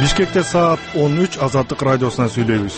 Бишкекте саат 13 Азаттык радиосунан сүйлөйбүз.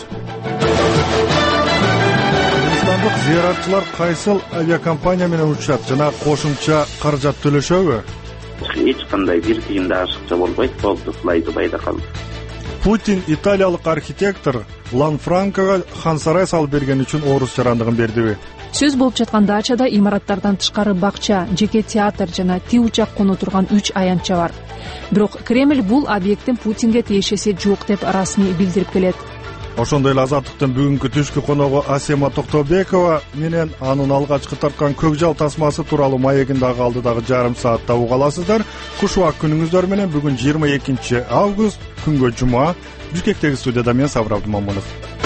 Кыргызстандык зыяратчылар кайсыл авиакомпания менен учушат жана кошумча каражат төлөшөбү? Эч кандай бир тыйын да ашыкча болбойт. Болду, Fly Dubai'да калды. Путин италиялык архитектор Ланфранкого хан-сарай салып берген үчүн орус жарандыгын бердиби? Сөз болуп жаткан дачада имараттардан тышкары бакча, жеке театр жана Ти учак коно турган 3 аянтча бар. Бирок Кремль бул объекттин Путинге тиешеси жок деп расмий билдирип келет. Ошондой эле Азаттыктын бүгүнкү түшкү коногу Асема Токтобекова менен анын алгачкы тарткан көкжал тасмасы тууралуу маегин дагы алдыдагы жарым саатта уга аласыздар. Кушубак күнүңүздөр менен бүгүн 22 август күнгө жума. Бишкектеги студияда мен Сабыр Абдымамунов.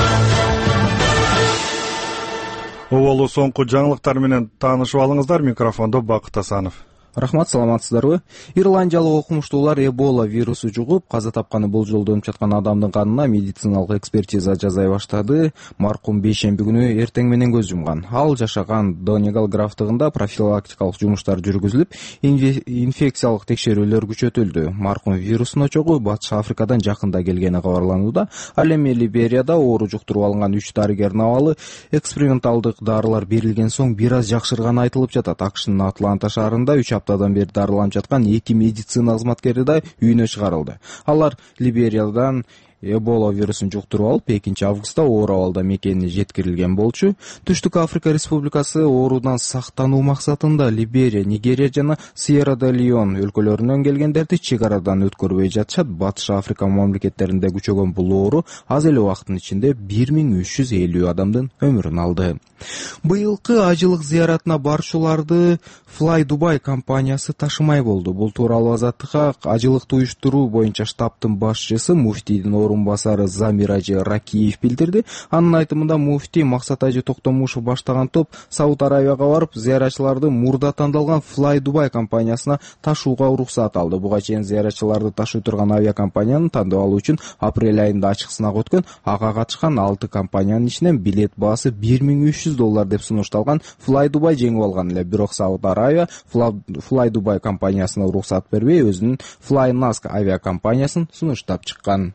Оболу соңку жаңылыктар менен таанышып алыңыздар. Микрофондо Бакыт Асанов. Рахмат, саламатсыздарбы? Ирландиялык окумуштуулар Эбола вирусу жугуп, каза тапканы болжолдонуп жаткан адамдын канына медициналык экспертиза жасай баштады. Маркум бейшемби күнү эртең менен көз жумган. Ал жашаган Донегал графтыгында профилактикалык жумуштар жүргүзүлүп, инфекциялык текшерүүлөр күчөтүлдү. Маркум вирусун очогу Батыш Африкадан жакында келгени кабарланууда. Ал эми Либерияда оору жуктуруп алган 3 дарыгердин абалы эксперименталдык дарылар берилген соң бир аз жакшырганы айтылып жатат. АКШнын Атланта шаарында 3 аптадан бери дарыланып жаткан 2 медицина кызматкери да үйүнө чыгарылды. Алар Либериядан Эбола вирусун жуктуруп алып, 2 августта оор абалда мекенине жеткирилген болчу. Түштүк Африка Республикасы оорудан сактануу максатында Либерия, Нигерия жана Сьерра-де-Леон өлкөлөрүнөн келгендерди чек арадан өткөрбөй жатышат. Батыш Африка мамлекеттеринде күчөгөн бул оору аз эле убакыттын ичинде 1350 адамдын өмүрүн алды. Быйылкы ажылык зыяратына барчуларды Fly Dubai компаниясы ташымай болду. Бул тууралуу Азаттыкка ажылыкты уюштуруу боюнча штабтын башчысы муфтийдин орунбасары Замир Ажы Ракиев билдирди. Анын айтымында муфтий Максат Ажы Токтомушев баштаган топ Сауд Аравияга барып, зыяратчыларды мурда тандалган Fly Dubai компаниясына ташууга уруксат алды. Буга чейин зыяратчыларды ташый турган авиакомпанияны тандап алуу үчүн апрель айында ачык сынак өткөн. Ага катышкан 6 компаниянын ичинен билет баасы $1300 деп сунушталган Fly Dubai жеңип алган эле. Бирок Сауд Аравия Fly Dubai компаниясына уруксат бербей, өзүнүн Flynask авиакомпаниясын сунуштап чыккан.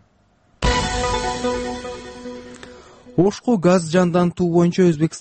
Ошко газ жандантуу боюнча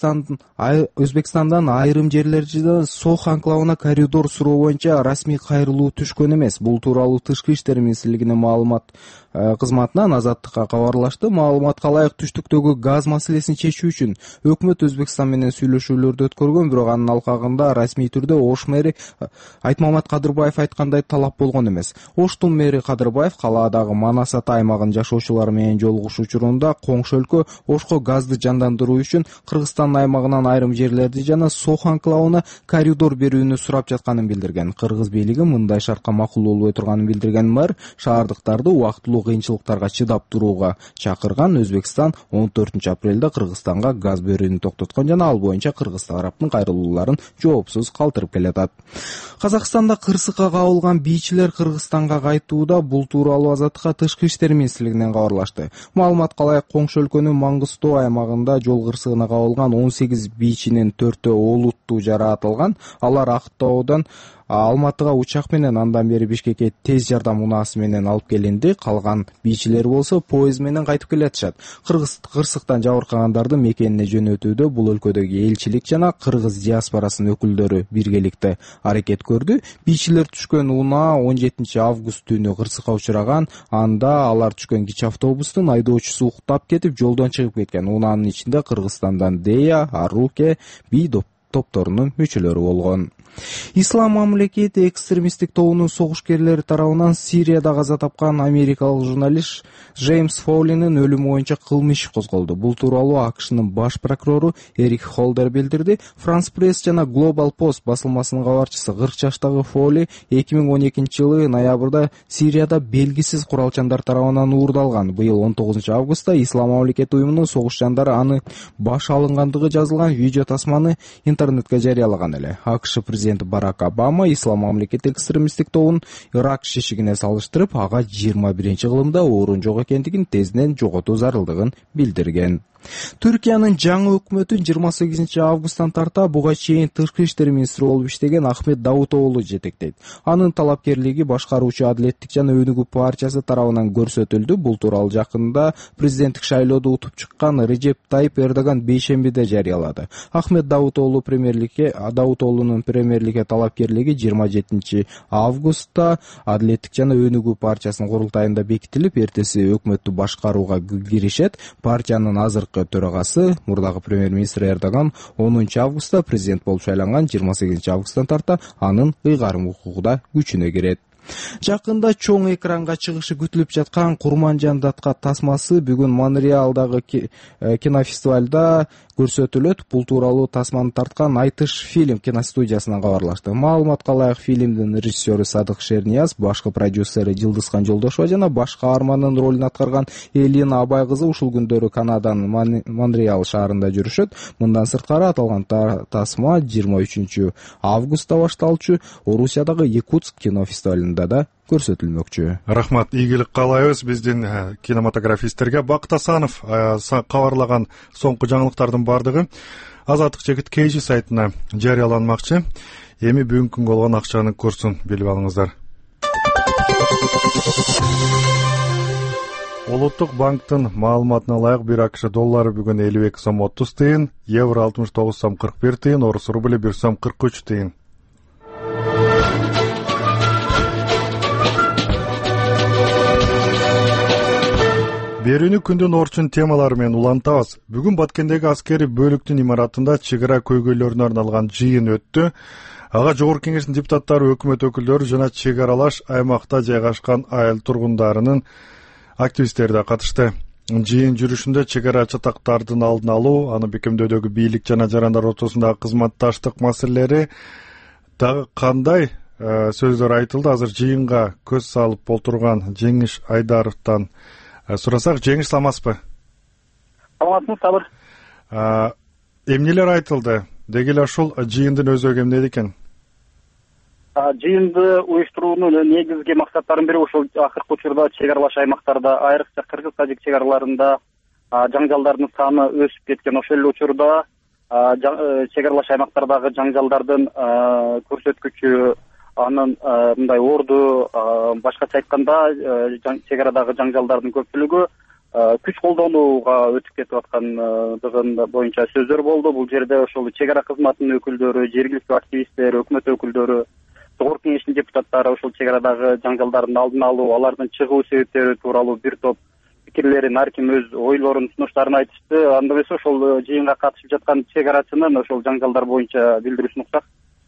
Өзбекстандан айрым жерлерде Сох анклавына коридор суроо боюнча расмий кайрылуу түшкөн эмес. Бул тууралуу Тышкы иштер министрлигинин маалымат кызматынан Азаттыкка кабарлашты. Маалыматка ылайык, түштүктөгү газ маселесин чечүү үчүн өкмөт Өзбекстан менен сүйлөшүүлөрдү өткөргөн, бирок анын алкагында расмий түрдө Ош мэри Айтмамат Кадырбаев айткандай талап болгон эмес. Оштун мэри Кадырбаев калаадагы Манас Ата аймагынын жашоочулары менен жолугушуу учурунда коңшу өлкө Ошко газды жандандыруу үчүн Кыргызстан аймагынан айрым жерлерди жана Сох анклавына коридор берүүнү сурап жатканын билдирген. Кыргыз бийлиги мындай шартка макул болбой турганын билдирген мэр шаардыктарды убактылуу кыйынчылыктарга чыдап турууга чакырган. Өзбекстан 14 апрелде Кыргызстанга газ берүүнү токтоткон жана ал боюнча Кыргыз тараптын кайрылууларын жоопсуз калтырып келатат. Казакстанда кырсыкка кабылган бийчилер Кыргызстанга кайтууда. Бул тууралуу Азаттыкка Тышкы иштер министрлигинен кабарлашты. Маалыматка ылайык, коңшу өлкөнүн Маңгыстоо аймагында жол кырсыгына кабылган 18 бийчинин 4-өө олуттуу жараатылган. Алар Актаудан Алматыга учак менен, андан бери Бишкекке тез жардам унаасы менен алып келинди. Калган бийчилер болсо поезд менен кайтып келатышат. Кырсыктан жабыркагандарды мекенине жөнөтүүдө бул өлкөдөгү элчилик жана кыргыз диаспорасынын өкүлдөрү биргеликте аракет көрдү. Бийчилер түшкөн унаа 17 август түнү кырсыкка учураган. Анда алар түшкөн кичи автобустун айдоочусу уктап кетип, жолдон чыгып кеткен. Унаанын ичинде Кыргызстандан Дея, Аруке, Би топторунун мүчөлөрү болгон. Ислам мамлекети экстремисттик тобунун согушкерлери тарабынан Сирияда каза тапкан америкалык журналист Джеймс Фоулинин өлүмү боюнча кылмыш иши козголду. Бул тууралуу АКШнын баш прокурору Эрик Холдер билдирди. France Press жана Global Post басылмасынын кабарчысы 40 жаштагы Фоули 2012-жылы ноябрда Сирияда белгисиз куралчандар тарабынан уурдалган. Быйыл 19 августта Ислам мамлекети уюмунун согушчандары аны баш алынгандыгы жазылган видео тасманы интернетке жарыялаган эле. АКШ президенти Барак Обама Ислам мамлекети экстремисттик тобун Ирак шишигине салыштырып, ага 21-кылымда орун жок экендигин, тезден жоготуу зарылдыгын билдирген. Түркиянын жаңы өкмөтүн 28 августтан тарта буга чейин тышкы иштер министри болуп иштеген Ахмет Давутоглу жетектейт. Анын талапкерлиги башкаруучу Адилеттик жана Өнүгүү партиясы тарабынан көрсөтүлдү. Бул тууралуу жакында президенттик шайлоодо утуп чыккан Режеп Тайип Эрдоган бейшембиде жарыялады. Ахмет Давутоглунун премьерликке талапкерлиги 27 августта Адилеттик жана Өнүгүү партиясынын курултайында бекитилип, эртеси өкмөттү башкарууга киришет. Партиянын азыркы төрагасы, мурдагы премьер-министр Эрдоган 10 августта президент болуп шайланган. 28 августтан тарта анын ыйгарым укугу да күчүнө кирет. Жакында чоң экранга чыгышы күтүлүп жаткан Курманжан Датка тасмасы бүгүн Монреалдагы кинофестивалда көрсөтүлөт. Бул тууралуу тасманы тарткан Айтыш фильм киностудиясынан кабарлашты. Маалыматка ылайык фильмдин режиссеру Садык Шернияз, башкы продюсери Жылдызхан Жолдошова жана баш каармандын ролун аткарган Элина Абай кызы ушул күндөрү Канаданын Монреал шаарында жүрүшөт. Мындан сырткары аталган тасма 23 августта башталчу Орусиядагы Якутск кинофестивалында да көрсөтүлмөкчү. Рахмат, ийгилик каалайбыз биздин кинематографисттерге. Бакыт Асанов кабарлаган соңку жаңылыктардын бардыгы Азаттык жекит KG сайтына жарыяланмакчы. Эми бүгүнкү күнгө болгон акчанын курсун билип алыңыздар. Улуттук банктын маалыматына ылайык 1 АКШ доллары бүгүн 52 сом 30 тыйын, евро 69 сом 41 тыйын, орус рубли 1 сом 43 тыйын. Берүүнү күндүн орчун темалары менен улантабыз. Бүгүн Баткендеги аскери бөлүктүн имаратында чек ара көйгөйлөрүнө арналган жыйын өттү. Ага Жогорку Кеңештин депутаттары, өкмөт өкүлдөрү жана чек аралаш аймакта жайгашкан айыл тургундарынын активисттери да катышты. Жыйын жүрүшүндө чек ара чатактардын алдын алуу, аны бекемдөөдөгү бийлик жана жарандар ортосундагы кызматташтык маселелери дагы кандай сөздөр айтылды. Азыр жыйынга көз салып отурган Жеңиш Айдаровдон сурасак. Жеңиш, саламатсызбы? Саламатсызбы, Сабыр. Эмнелер айтылды? Деги эле ушул жыйындын өзөгү эмне экен? Жыйынды уюштуруунун негизги максаттарынын бири ушул акыркы учурда чек аралаш аймактарда, айрыкча кыргыз-тажик чек араларында жаңжалдардын саны өсүп кеткен. Ошол эле учурда чек аралаш аймактардагы жаңжалдардын көрсөткүчү, анын мындай орду, башкача айтканда чек арадагы жаңжалдардын көпчүлүгү күч колдонууга өтүп кетип аткандыгын боюнча сөздөр болду. Бул жерде ошол чек ара кызматынын өкүлдөрү, жергиликтүү активисттер, өкмөт өкүлдөрү, Жогорку Кеңештин депутаттары ошол чек арадагы жаңжалдардын алдын алуу, алардын чыгуу себептери тууралуу бир топ пикирлерин, ар ким өз ойлорун, сунуштарын айтышты. Анда эмес ошол жыйынга катышып жаткан чек арачынын ошол жаңжалдар боюнча билдирүүсүн уксак.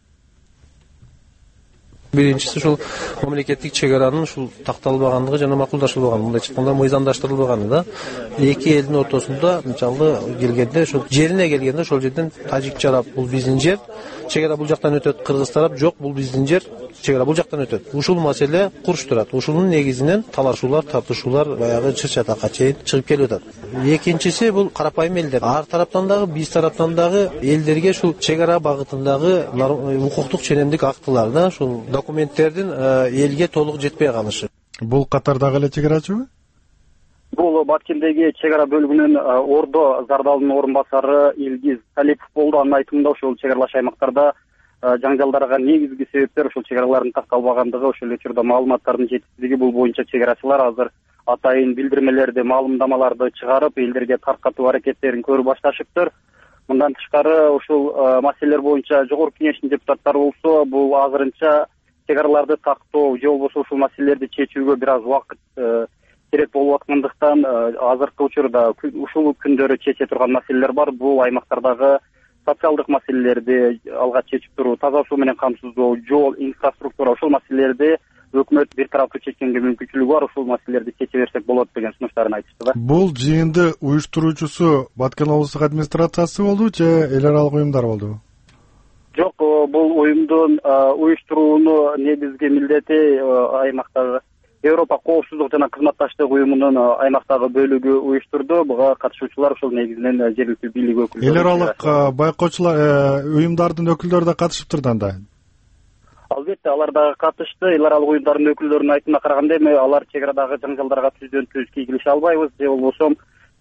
Биринчиси ушул мамлекеттик чек аранын ушул такталбагандыгы жана макулдашылбаганы, мындайча айтканда мыйзамдаштырылбаганы да. Эки элдин ортосунда мисалы келгенде, ушул жерине келгенде ошол жерден тажик тарап бул биздин жер, чек ара бул жактан өтөт, кыргыз тарап жок, бул биздин жер, чек ара бул жактан өтөт. Ушул маселе куруштурат. Ушунун негизинен талашуулар, тартышуулар баягы чыр-чатакка чейин чыгып келип атат. Экинчиси бул карапайым элдер. Ар тараптан дагы, биз тараптан дагы элдерге ушул чек ара багытындагы укуктук ченемдик актылар да, ушул документтердин элге толук жетпей калышы. Бул катардагы эле чек арачыбы? Бул Баткендеги чек ара бөлүгүнүн Ордо Зардалынын орун басары Илгиз Талипов болду. Анын айтымында ошол чек аралаш аймактарда жаңжалдарга негизги себептер ошол чек аралардын такталбагандыгы, ошол учурда маалыматтардын жетишсиздиги. Бул боюнча чек арачылар азыр атайын билдирмелерди, маалымдамаларды чыгарып, элдерге таркатуу аракеттерин көрүп башташыптыр. Мындан тышкары ушул маселелер боюнча Жогорку Кеңештин депутаттары болсо, бул азырынча чек араларды тактоо же болбосо ушул маселелерди чечүүгө бир аз убакыт керек болуп аткандыктан азыркы учурда ушул күндөрү чече турган маселелер бар. Бул аймактардагы социалдык маселелерди алга чечип туруу, таза суу менен камсыздоо, жол, инфраструктура, ошол маселелерди өкмөт бир тараптуу чечкенге мүмкүнчүлүгү бар. Ушул маселелерди чече берсек болот деген сунуштарын айтышты да. Бул жыйынды уюштуруучусу Баткен облустук администрациясы болду же эл аралык уюмдар болду? Жок, бул уюмдун уюштурууну негизги милдети аймактагы Европа коопсуздук жана кызматташтык уюмунун аймактагы бөлүгү уюштурду. Буга катышуучулар ошол негизинен жергиликтүү бийлик өкүлдөрү. Эл аралык байкоочулар, уюмдардын өкүлдөрү да катышыптыр да. Албетте, алар дагы катышты. Эл аралык уюмдардын өкүлдөрүнүн айтымына караганда, эми алар чек арадагы жаңжалдарга түздөн-түз кийгилише албайбыз, же болбосо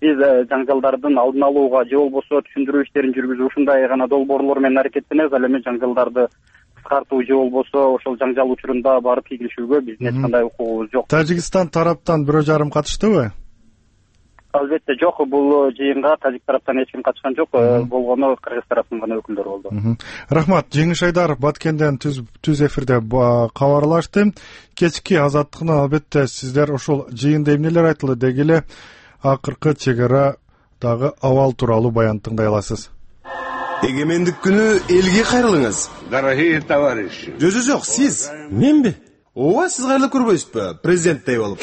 биз жаңжалдардын алдын алууга же болбосо түшүндүрүү иштерин жүргүзүп ушундай гана долбоорлор менен аракеттенебиз. Ал эми жаңжалдарды кыскартуу же болбосо ошол жаңжал учурунда барып кийлишүүгө биздин эч кандай укугубуз жок. Тажикстан тараптан бирөө жарым катыштыбы? Албетте жок, бул жыйынга тажик тараптан эч ким катышкан жок. Болгону кыргыз тараптын гана өкүлдөрү болду. Рахмат. Жеңиш Айдаров Баткенден түз эфирде кабарлашты. Кечки Азаттыктан албетте сиздер ошол жыйында эмнелер айтылды деги эле акыркы чегарадагы абал тууралуу баян тыңдай аласыз. Эгемендик күнү элге кайрылыңыз. Дорогие товарищи. Жок, сиз. Менби? Ооба, сиз кайрылып көрбөйсүзбү? Президенттей болуп.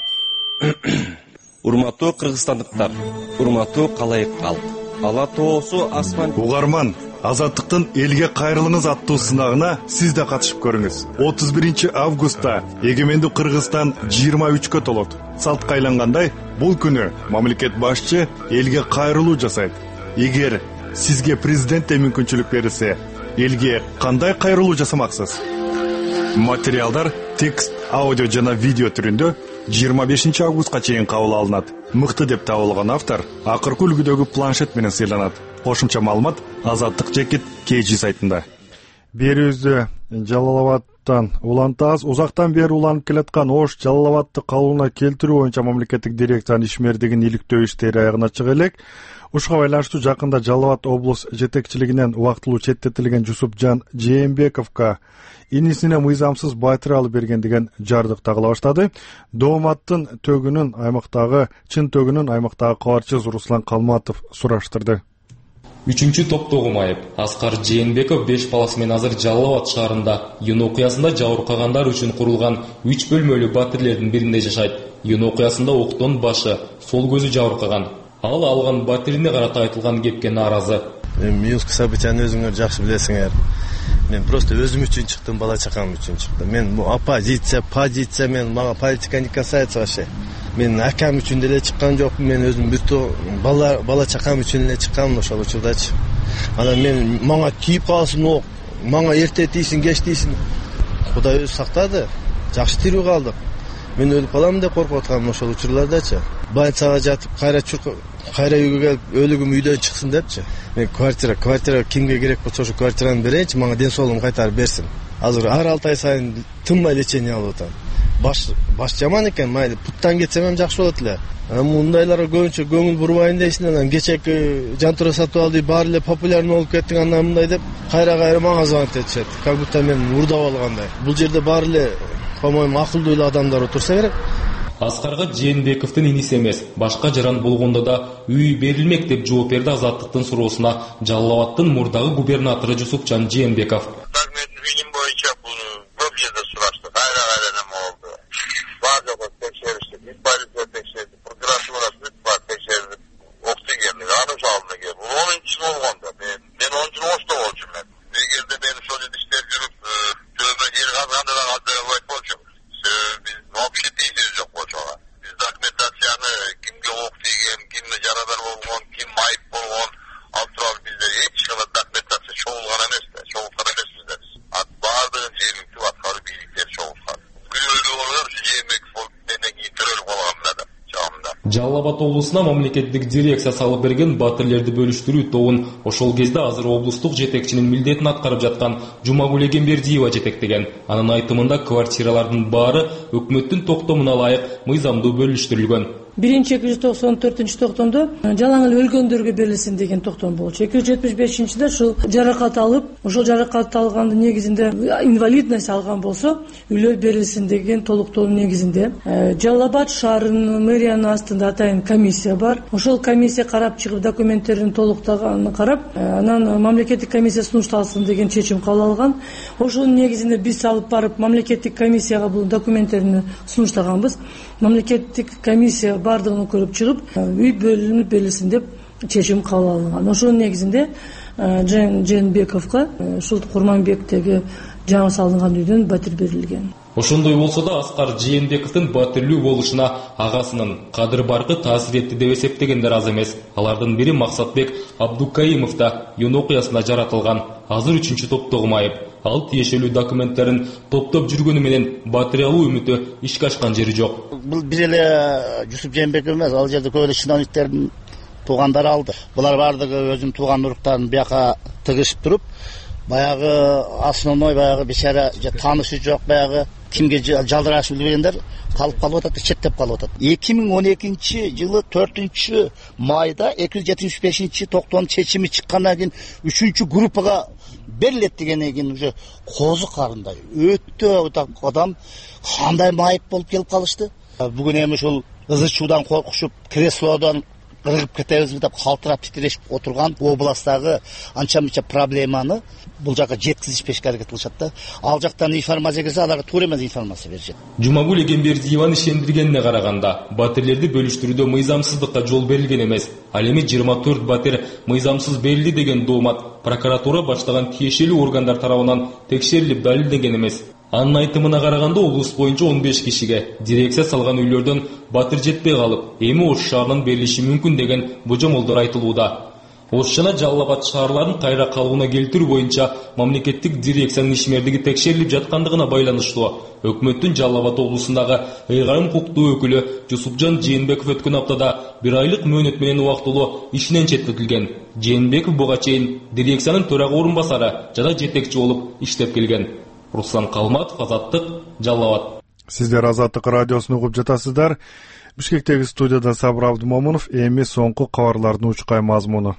Урматтуу кыргызстандыктар, урматтуу калайык калк. Ала тоосу асман. Угарман, Азаттыктын элге кайрылыңыз аттуу сынагына сиз да катышып көрүңүз. 31 августта эгемендүү Кыргызстан 23-кө толот. Салтка айлангандай, бул күнү мамлекет башчы элге кайрылуу жасайт. Эгер сизге президентте мүмкүнчүлүк берилсе, элге кандай кайрылуу жасамаксыз? Материалдар текст, аудио жана видео түрүндө 25 августка чейин кабыл алынат. Мыкты деп табылган автор акыркы үлгүдөгү планшет менен сыйланат. Кошумча маалымат Азаттык Жекит KG сайтында. Берүүбүздү Жалал-Абадтан улантабыз. Узактан бери уланып келаткан Ош Жалал-Абадты калыбына келтирүү боюнча мамлекеттик дирекциянын ишмердигин иликтөө иштери аягына чыга элек. Ушуга байланыштуу жакында Жалал-Абад облус жетекчилигинен убактылуу четтетилген Жусупжан Жээнбековго инисине мыйзамсыз батир алып берген деген жардык тагыла баштады. Дооматтын төгүнүн аймактагы кабарчыбыз Руслан Калматов сураштырды. 3-топтогу майып Аскар Жээнбеков 5 баласы менен азыр Жалал-Абад шаарында июнь окуясында жабыркагандар үчүн курулган 3 бөлмөлүү батирлердин биринде жашайт. Июнь окуясында октон башы, сол көзү жабыркаган. Ал алган батирине карата айтылган кепке нааразы. Минскый событияны өзүңөр жакшы билесиңер. Мен просто өзүм үчүн чыктым, бала чакам үчүн чыктым. Мен оппозиция, позиция, мен мага политика не касается вообще. Мен акам үчүн деле чыккан жокмун, мен өзүм бүтө бала чакам үчүн эле чыкканмын ошол учурдачы. Анан мен мага тийип калсын, ок, мага эрте тийсин, кеч тийсин. Кудай өзү сактады. Жакшы тирүү калдык. Мен өлүп калам деп коркуп атканмын ошол учурлардачы. Больницага жатып, кайра үйгө келип, өлүгүм үйдөн чыксын депчи. Мен квартира кимге керек болсо ошо квартираны берейинчи, мага ден соолугум кайтарып берсин. Азыр ар 6 ай сайын тынбай лечение алып атам. Баш жаман экен, майли путтан кетсем ham жакшы болот эле. Мундайларга көбүнчө көңүл бурбайын дейсиң, анан кечеки жантура сатып алды, баары эле популярный болуп кеттиң, андан мындай деп кайра мага звонок этишет. Как будто мен урдап алгандай. Бул жерде баары эле, по-моему, акылдуу эле адамдар отурса керек. Аскарга Жээнбековдун иниси эмес, башка жаран болгондо да үй берилмек деп жооп берди Азаттыктын суроосуна Жалал-Абадтын мурдагы губернатору Жусупжан Жээнбеков. Жалал-Абад облусуна мамлекеттик дирекция салып берген батирлерди бөлүштүрүү тобун ошол кезде азыр облустук жетекчинин милдетин аткарып жаткан Жумагүл Эгембердиева жетектеген. Анын айтымында квартиралардын баары өкмөттүн токтомуна ылайык мыйзамдуу бөлүштүрүлгөн. 1-294-токтомдо жалаң эле өлгөндөргө берилсин деген токтом болчу. 275-де ушул жаракат алып, ошол жаракат алгандын негизинде инвалидность алган болсо, үйлөр берилсин деген толуктоонун негизинде Жалал-Абад шаарынын мэриянын астында атайын комиссия бар. Ошол комиссия карап чыгып документтерин толуктаганын карап, анан мамлекеттик комиссия сунушталсын деген чечим кабыл алган. Ошонун негизинде биз алып барып мамлекеттик комиссияга бул документтерин сунуштаганбыз. Мамлекеттик комиссия бардыгын көрүп чыгып, үй бөлүнүп берилсин деп чечим кабыл алынган. Ошонун негизинде Жээнбековго ушул Курманбектеги жаңы салынган үйдөн батир берилген. Ошондой болсо да Аскар Жээнбековдун батирлүү болушуна агасынын кадыр баркы таасир этти деп эсептегендер аз эмес. Алардын бири Максатбек Абдукаимов да июнь окуясында жаратылган. Азыр 3-топтогу майып. ал тиешелүү документтерин топтоп жүргөнү менен батыриялуу үмүтү ишке ашкан жери жок. Бул бир эле Жусуп Жээнбеков эмес, ал жерде көп эле чиновниктердин туугандары алды. Булар баардыгы өзүнүн тууган уруктарын бияка тыгышып туруп, баягы основной баягы бечара таанышы жок, баягы кимге жалдырашып билбегендер калып атат, четтеп калып атат. 2012-жылы 4-майда 275 токтоонун чечими чыккандан кийин 3-группага берилет дегенден кийин уже козу карындай өтө адам кандай майып болуп келип калышты. Бүгүн эми ушул ызы чуудан коркушуп, креслодон ыргып кетебизби деп калтырап титирешип отурган областтагы анча-мынча проблеманы бул жака жеткизишпешке аракет кылышат да. Ал жактан информация келсе, аларга туура эмес информация беришет. Жумагүл Эгембердиеваны ишендиргенине караганда, батирлерди бөлүштүрүүдө мыйзамсыздыкка жол берилген эмес. Ал эми 24 батир мыйзамсыз берилди деген доомат прокуратура баштаган тиешелүү органдар тарабынан текшерилип далилденген эмес. Анын айтымына караганда, облус боюнча 15 кишиге дирекция салган үйлөрдөн батир жетпей калып, эми Ош шаарынан берилиши мүмкүн деген божомолдор айтылууда. Ош жана Жалал Абад шаарларын кайра калыбына келтирүү боюнча мамлекеттик дирекциянын ишмердиги текшерилип жаткандыгына байланыштуу өкмөттүн Жалал Абад облусундагы ыйгарым укуктуу өкүлү Жусупжан Жээнбеков өткөн аптада 1 айлык мөөнөт менен убактылуу ишинен четтетилген. Жээнбеков буга чейин дирекциянын төрага орун басары жана жетекчи болуп иштеп келген. Руслан Калматов, Азаттык, Жалал Абад. Сиздер Азаттык радиосун угуп жатасыздар. Бишкектеги студиядан Сабыр Абдымомунов, эми соңку кабарлардын учкай мазмуну.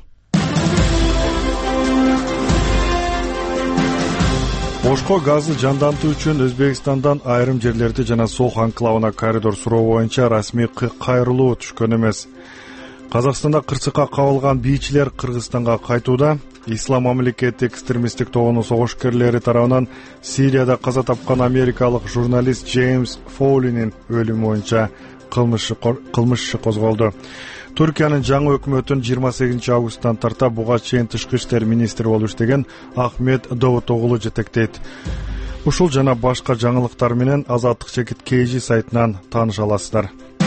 Ошко газды жандантуу үчүн Өзбекстандан айрым жерлерди жана Сох анклавына коридор суроо боюнча расмий кайрылуу түшкөн эмес. Казакстанда кырсыкка кабылган бийчилер Кыргызстанга кайтууда. Ислам мамлекети экстремисттик тобунун согушкерлери тарабынан Сирияда каза тапкан америкалык журналист Джеймс Фоулинин өлүмү боюнча кылмыш иши козголду. Түркиянын жаңы өкмөтүн 28 августтан тарта буга чейин тышкы иштер министри болуп иштеген Ахмет Давутоглу жетектейт. Ушул жана башка жаңылыктар менен Азаттык чекит KG сайтынан тааныша аласыздар.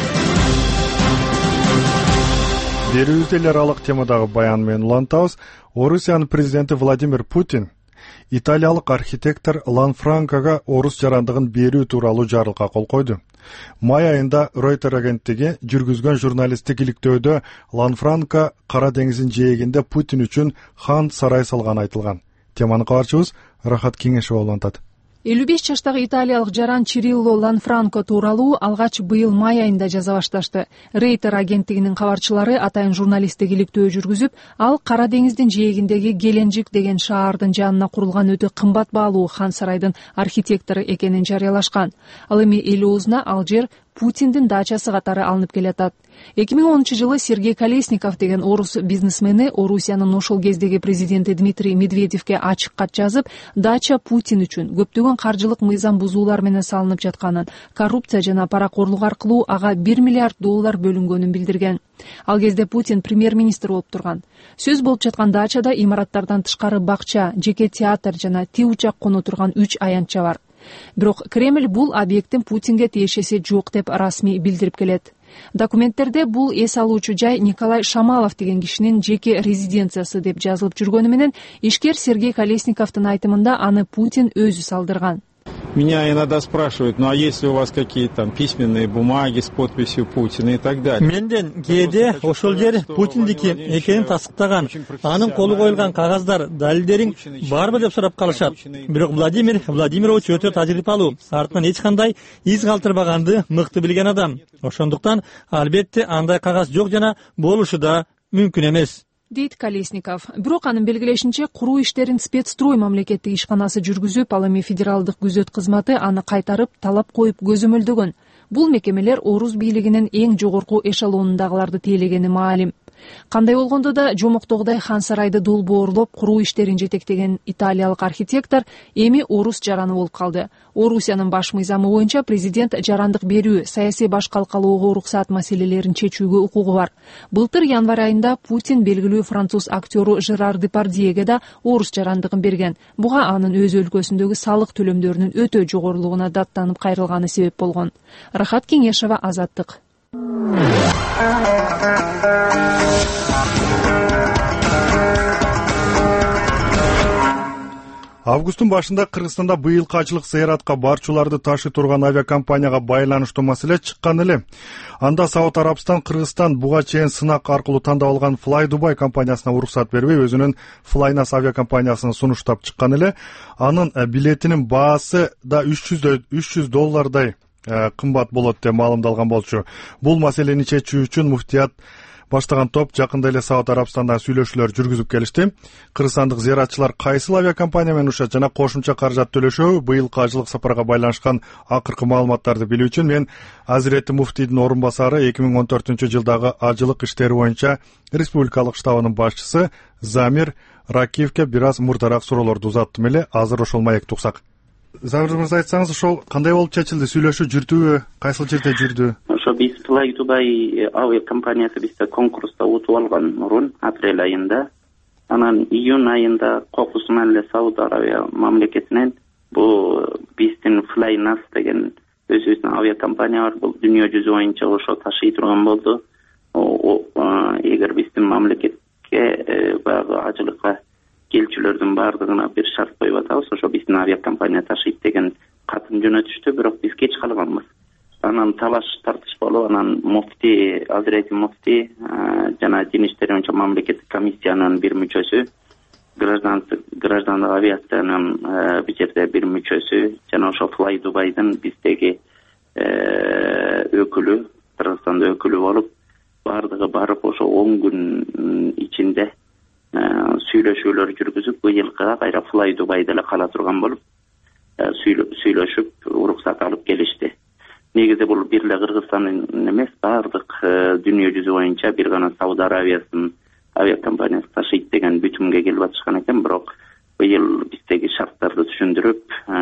Берүүбүздө эл аралык темадагы баян менен улантабыз. Орусиянын президенти Владимир Путин италиялык архитектор Ланфранкага орус жарандыгын берүү тууралуу жарлыкка кол койду. Май айында Reuters агенттиги жүргүзгөн журналисттик иликтөөдө Ланфранко Кара деңиздин жээгинде Путин үчүн хан сарай салганы айтылган. Теманы кабарчыбыз Рахат Кеңешова улантат. 55 жаштагы италиялык жаран Чирилло Ланфранко тууралуу алгач быйыл май айында жаза башташты. Reuters агенттигинин кабарчылары атайын журналисттик иликтөө жүргүзүп, ал Кара деңиздин жээгиндеги Геленджик деген шаардын жанына курулган өтө кымбат баалуу хан сарайдын архитектору экенин жарыялашкан. Ал эми эл оозуна ал жер Путиндин дачасы катары алынып келатат. 2010-жылы Сергей Колесников деген орус бизнесмени Орусиянын ошол кездеги президенти Дмитрий Медведевке ачык кат жазып, дача Путин үчүн көптөгөн каржылык мыйзам бузуулар менен салынып жатканын, коррупция жана паракорлук аркылуу ага $1 миллиард билдиргөнүн билдирген. Ал кезде Путин премьер-министр болуп турган. Сөз болуп жаткан дачада имараттардан тышкары бакча, жеке театр жана ти учак коно турган 3 аянтча бар. Бирок Кремль бул объекттин Путинге тиешеси жок деп расмий билдирип келет. Документтерде бул эс алуучу жай Николай Шамалов деген кишинин жеке резиденциясы деп жазылып жүргөнү менен ишкер Сергей Колесниковдун айтымында аны Путин өзү салдырган. Меня иногда спрашивают, ну а если у вас какие-то там письменные бумаги с подписью Путина и так далее. Менден кээде ошол жер Путиндики экенин тасыктаган, анын колу коюлган кагаздар, далилдериң барбы деп сурап калышат. Бирок Владимир Владимирович өтө тажрыйбалуу, артынан эч кандай из калтырбаганды мыкты билген адам. Ошондуктан албетте андай кагаз жок жана болушу да мүмкүн эмес, дейт Колесников. Бирок анын белгилешинче, куруу иштерин спецстрой мамлекеттик ишканасы жүргүзүп, ал эми федералдык күзөт кызматы аны кайтарып талап коюп көзөмөлдөгөн. Бул мекемелер орус бийлигинин эң жогорку эшелонундагыларды тейлегени маалим. Кандай болгондо да жомоктогудай хан сарайды долбоорлоп куруу иштерин жетектеген италиялык архитектор эми орус жараны болуп калды. Орусиянын баш мыйзамы боюнча президент жарандык берүү, саясий баш калкалоого уруксаат маселелерин чечүүгө укугу бар. Былтыр январь айында Путин белгилүү француз актеру Жерар Депардьеге да орус жарандыгын берген. Буга анын өз өлкөсүндөгү салык төлөмдөрүнүн өтө жогорулугуна даттанып кайрылганы себеп болгон. Рахат Кеңешова, Азаттык. Августтун башында Кыргызстанда быйылкы ачылык зыяратка барчуларды ташый турган авиакомпанияга байланыштуу маселе чыккан эле. Анда Сауд Арабстан Кыргызстан буга чейин сынак аркылуу тандап алган Fly Dubai компаниясына уруксат бербей, өзүнүн Flynas авиакомпаниясын сунуштап чыккан эле. Анын билетинин баасы да $300 кымбат болот деп маалымдалган болчу. Бул маселени чечүү үчүн муфтият баштаган топ жакында эле Сауд Арабстанда сүйлөшүүлөр жүргүзүп келишти. Кыргызстандык зыяратчылар кайсыл авиакомпания менен урушат жана кошумча каражат төлөшөбү, быйылкы ажылык сапарга байланышкан акыркы маалыматтарды билүү үчүн мен Азирети муфтийдин орун басары 2014-жылдагы ажылык иштери боюнча республикалык штабынын башчысы Замир Ракиевке бир аз мурдараак суроолорду узаттым эле. Азыр ошол маекти уксак. Замир мырза, айтсаңыз, ошол кандай болуп чечилди? Сүйлөшүү жүрдүбү? Кайсыл жерде жүрдү? Ошо биз Fly Dubai авиакомпаниясы бизде конкурста утуп алган мурун апрель айында. Анан июнь айында кокусу менен эле Сауд Арабия мамлекетинен бул биздин Flynas деген өзүбүздүн авиакомпания бар. Бул дүйнө жүзү боюнча ошо ташый турган болду. Эгер биздин мамлекетке баягы ажылыкка келчүлөрдүн баардыгына бир шарт коюп атабыз, ошо биздин авиакомпания ташыйт деген катын жөнөтүштү, бирок биз кеч калганбыз. Анан талаш тартыш болуп, анан муфти, Азирети муфти жана дин иштери боюнча мамлекеттик комиссиянын бир мүчөсү, граждандык авиациянын бул жерде бир мүчөсү жана ошо Fly Dubai'дын биздеги өкүлү, Кыргызстанда өкүлү болуп, баардыгы барып ошо 10 күн ичинде сүйлөшүүлөр жүргүзүп, быйылкыга кайра Fly Dubai'да эле кала турган болуп, сүйлөшүп уруксат алып келишти. Негизи бул бир эле Кыргызстандын эмес, баардык дүйнө жүзү боюнча бир гана Сауд Арабиясынын авиакомпаниясы ташыйт деген бүтүмгө келип атышкан экен, бирок быйыл биздеги шарттарды түшүндүрүп,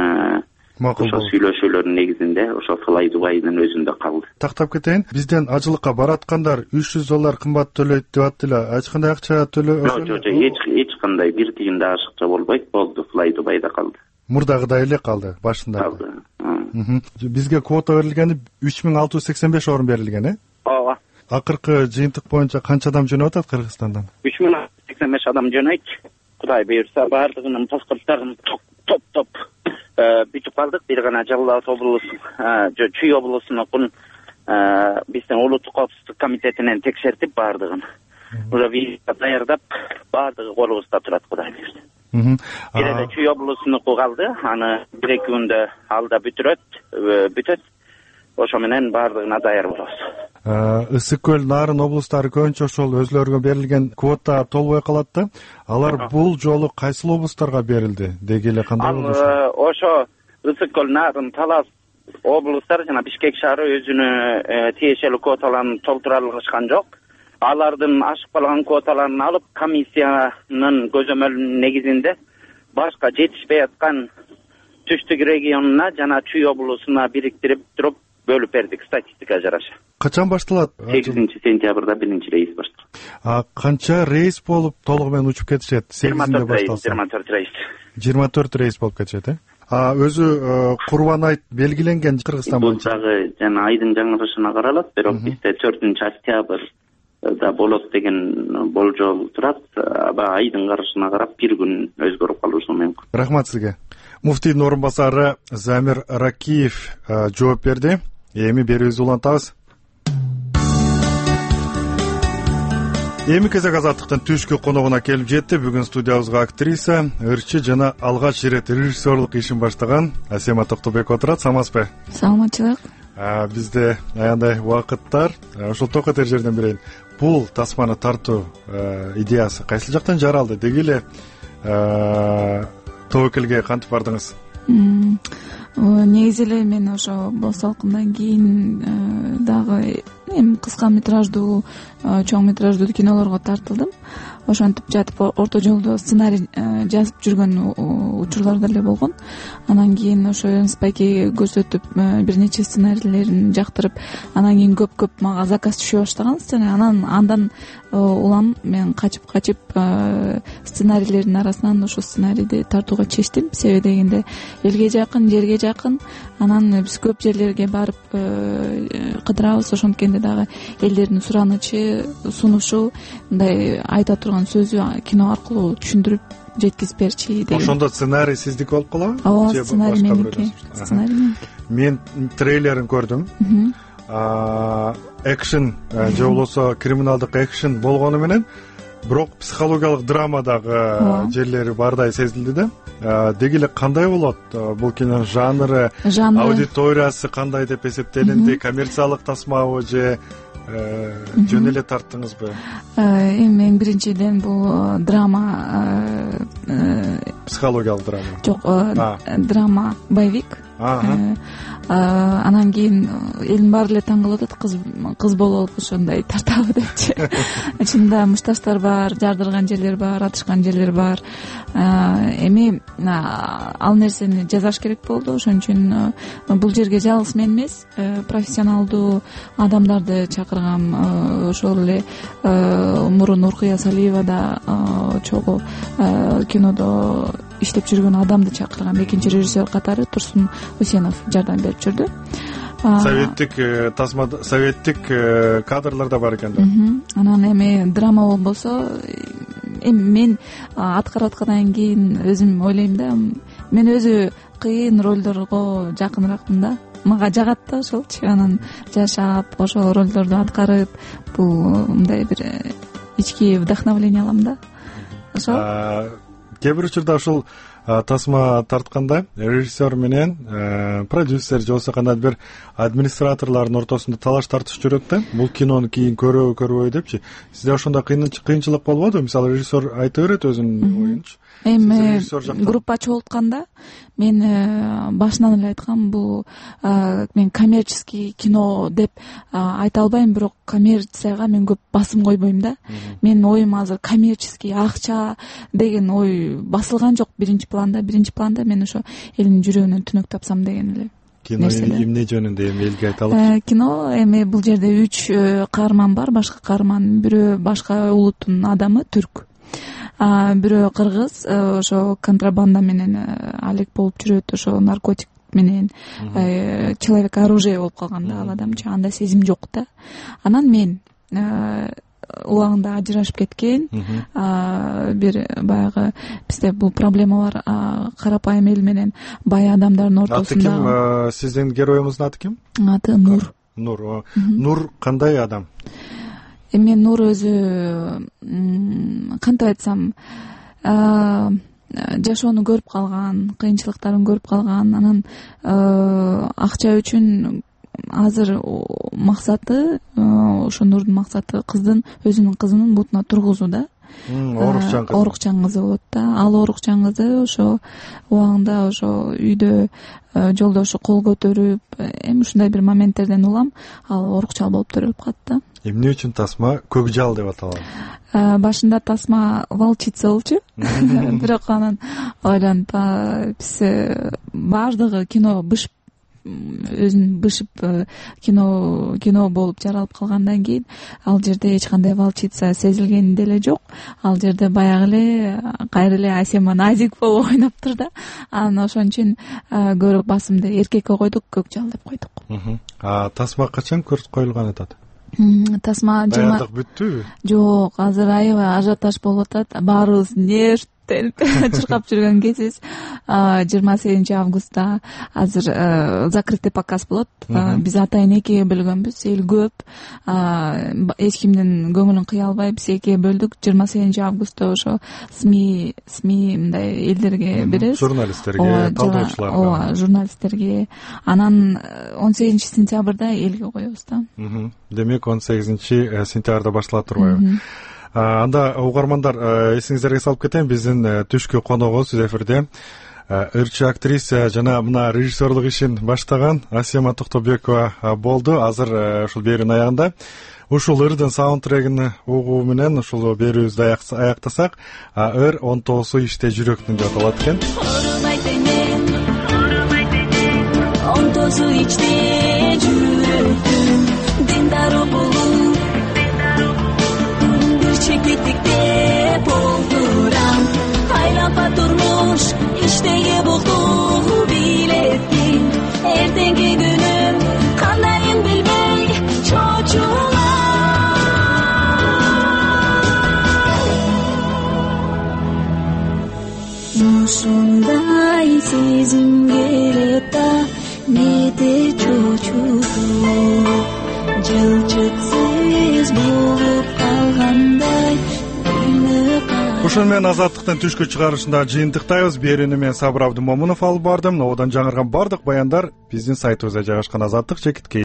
ошо сүйлөшүүлөрдүн негизинде ошо Fly Dubai'нын өзүндө калды. Тактап кетейин, бизден ажылыкка бараткандар $300 кымбат төлөйт деп аттыла. Эч кандай акча төлөө? Жок, эч кандай бир тыйын да ашыкча болбойт. Болду, Fly Dubai'да калды. Мурдагыдай эле калды башында. Калды. Бизге квота берилгени 3685 орун берилген, Ооба. Акыркы жыйынтык боюнча канча адам жөнөп атат Кыргызстандан? 3685 адам жөнөйт. Кудай буйрса, баардыгынын паспорттарын топ бүтүп калдык. Бир гана Жалал Абад облусу, Чүй облусунун биздин улуттук коопсуздук комитетинен текшертип баардыгын. Уже виза даярдап, баардыгы колубузда турат, Кудай буйрса. Бир эле Чүй облусунуку калды, аны 1-2 күндө алда бүтөт. Ошо менен баардыгына даяр болобуз. Ысык көл, Нарын облустары көбүнчө ошол өзлөрүгө берилген квота толбой калат да. Алар бул жолу кайсыл облустарга берилди? Деги эле кандай болду? Ошо Ысык көл, Нарын, Талас облустары жана Бишкек шаары өзүнүн тиешелүү квоталарын толтура алышкан жок. Алардын ашып калган квоталарын алып, комиссиянын көзөмөлүнүн негизинде башка жетишпей аткан түштүк регионуна жана Чүй облусуна бириктирип туруп бөлүп бердик статистика жараша. Качан башталат? 8-сентябрда 1-рейс башталат. Канча рейс болуп толугу менен учуп кетишет? 8-inde башталса. 24 рейс. 24 рейс болуп кетишет, Өзү Курбан айт белгиленген Кыргызстан боюнча. Бул дагы жана айдын жаңырышына каралат, бирок бизде 4-октябрда болот деген болжол турат. Айдын карышына карап 1 күн өзгөрүп калышы мүмкүн. Рахмат сизге. Муфтийдин орун басары Замир Ракиев жооп берди. Эми берүүбүздү улантабыз. Эми кезек Азаттыктын түшкү коногуна келип жетти. Бүгүн студиябызга актриса, ырчы жана алгач ирет режиссерлук ишин баштаган Асема Токтобек отурат. Саламатсызбы? Саламатчылык. Бизде аяндай убакыттар. Ошол токотер жерден берейин. Бул тасманы тартуу идеясы кайсыл жактан жаралды? Деги эле тобокелге кантип бардыңыз? Негизи эле мен ошо Боз салкындан кийин дагы кыска метраждуу, чоң метраждуу кинолорго тартылдым. Ошентип жатып орто жолдо сценарий жазып жүргөн учурлар деле болгон. Анан кийин ошо Спайки көрсөтүп бир нече сценарийлерин жактырып, анан кийин көп мага заказ түшө баштаган сценарий. Андан улам мен качып сценарийлердин арасынан ошо сценарийди тартууга чечтим. Себеби дегенде элге жакын, жерге жакын. Анан биз көп жерлерге барып кыдырабыз. Ошонткенде дагы элдердин суранычы, сунушу, мындай айта турган турган сөзү кино аркылуу түшүндүрүп жеткизип берчи деген. Ошондо сценарий сиздики болуп калабы? Ооба, сценарий меники. Мен трейлерин көрдүм. Экшн же болбосо криминалдык экшн болгону менен бирок психологиялык драма дагы жерлери бардай сезилди да. Деги эле кандай болот бул кинонун жанры, аудиториясы кандай деп эсептелинди? Коммерциялык тасмабы же жөн эле тарттыңызбы? Эми эң биринчиден бул драма, психологиялык драма. Жок, драма боевик. Анан кийин элдин баары эле таң калып атат, кыз болуп ошондой тартабы депчи. Чынында мушташтар бар, жардырган жерлер бар, атышкан жерлер бар. Эми ал нерсени жасаш керек болду. Ошон үчүн бул жерге жалгыз мен эмес, профессионалдуу адамдарды чакыргам. Ошол эле мурун Нуркыя Салиева да чогуу кинодо иштеп жүргөн адамды чакыргам. Экинчи режиссер катары Турсун Усенов жардам берип жүрдү. Советтик кадрлар да бар экен да. Анан эми драма болбосо, эми мен аткарып аткандан кийин өзүм ойлойм да, мен өзү кыйын ролдорго жакыныракмын да. Мага жагат да ошолчу. Анан жашап, ошол ролдорду аткарып, бул мындай бир ички вдохновление алам да. Ошол. Кээ бир учурда ушул тасма тартканда режиссер менен продюсер же болбосо кандайдыр бир администраторлордун ортосунда талаш тартыш жүрөт да. Бул кинону кийин көрөбү депчи. Сизде ошондо кыйынчылык болбодубу? Мисалы режиссер айта берет өзүнүн оюнчу. Эми группа чогултканда мен башынан эле айткам, бул мен коммерческий кино деп айта албайм, бирок коммерцияга мен көп басым койбойм да. Менин оюм азыр коммерческий, акча деген ой басылган жок биринчи планда. Биринчи планда мен ошо элдин жүрөгүнөн түнөк тапсам деген эле. Кино эмне жөнүндө эми элге айталы. Кино эми бул жерде 3 каарман бар. Башкы каарман бирөө башка улуттун адамы, түрк. Бирөө кыргыз, ошо контрабанда менен алек болуп жүрөт, ошо наркотик менен человек оружие болуп калган да ал адамчы, анда сезим жок да. Анан мен убагында ажырашып кеткен, бир баягы бизде бул проблема бар, карапайым эл менен бай адамдардын ортосунда. Аты ким? Сиздин героюңуздун аты ким? Аты Нур. Нур кандай адам? Эми Нур өзү кантип айтсам, жашоону көрүп калган, кыйынчылыктарын көрүп калган, анан акча үчүн азыр максаты, ошо Нурдун максаты өзүнүн кызынын бутуна тургузуу да. Оорукчан кызы болот да. Ал оорукчан кызы ошо убагында ошо үйдө жолдошу кол көтөрүп, эми ушундай бир моменттерден улам ал оорукчал болуп төрөлүп калат да. Эмне үчүн тасма көкжал деп аталат? Башында тасма волчица болчу. Бирок анан ойлонуп, биз баардыгы кино бышып, өзүн бышып кино болуп жаралып калгандан кийин ал жерде эч кандай волчица сезилген деле жок. Ал жерде баягы эле кайра эле Асема Назик болуп ойноптур да. Анан ошон үчүн көрүп басымды эркекке койдук, көкжал деп койдук. Тасма качан коюлган атат? Тасма даярдык бүттүбү? Жок, азыр аябай ажиотаж болуп атат. Баарыбыз нервтенип чыркап жүргөн кезибиз. 28 августта азыр закрытый показ болот. Биз атайын экиге бөлгөнбүз, эл көп. Эч кимдин көңүлүн кыя албай биз экиге бөлдүк. 28 августта ошо СМИ мындай элдерге беребиз. Журналисттерге, талдоочуларга. Ооба, журналисттерге. Анан 18 сентябрда элге коебуз да. Демек 18 сентябрда башталат турбайбы? Анда угармандар, эсиңиздерге салып кетейин, биздин түшкү коногубуз эфирде ырчы актриса жана мына режиссерлук ишин баштаган Асема Токтобекова болду. Азыр ушул берүүнүн аягында ушул ырдын саундтрегин угуу менен ушул берүүбүздү аяктасак, ыр 19 иште жүрөктүн деп аталат экен. 19 ичте жүрөктүн диндару болуп, бир чекиттикте болдурам. Айлапа турмуш иштеге болду билетин, эртеңки күнүм кандайын билбей чочулам. ошону менен азаттыктын түшкү чыгарышында жыйынтыктайбыз. Берүүнү мен Сабыр Абдымомунов алып бардым. Одан жаңырган бардык баяндар биздин сайтыбызда жайгашкан. Азаттык чекит.